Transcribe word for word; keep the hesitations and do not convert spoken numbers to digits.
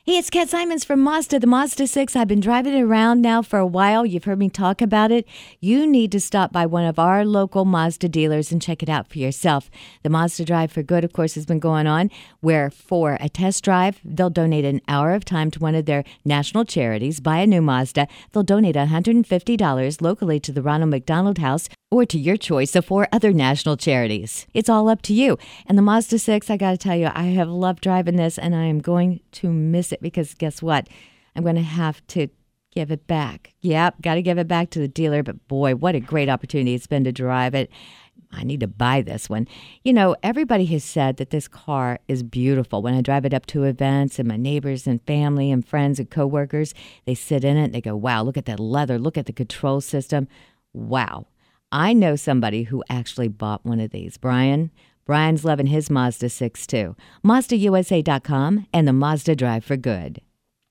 Hey, it's Kat Simons from Mazda, the Mazda six. I've been driving it around now for a while. You've heard me talk about it. You need to stop by one of our local Mazda dealers and check it out for yourself. The Mazda Drive for Good, of course, has been going on, where for a test drive, they'll donate an hour of time to one of their national charities. Buy a new Mazda, they'll donate one hundred fifty dollars locally to the Ronald McDonald House or to your choice of four other national charities. It's all up to you. And the Mazda six, I got to tell you, I have loved driving this, and I am going to miss it because guess what? I'm going to have to give it back. Yep, got to give it back to the dealer, but boy, what a great opportunity it's been to drive it. I need to buy this one. You know, everybody has said that this car is beautiful. When I drive it up to events and my neighbors and family and friends and coworkers, they sit in it and they go, wow, look at that leather. Look at the control system. Wow. I know somebody who actually bought one of these. Brian, Brian's loving his Mazda six too. Mazda U S A dot com and the Mazda Drive for Good.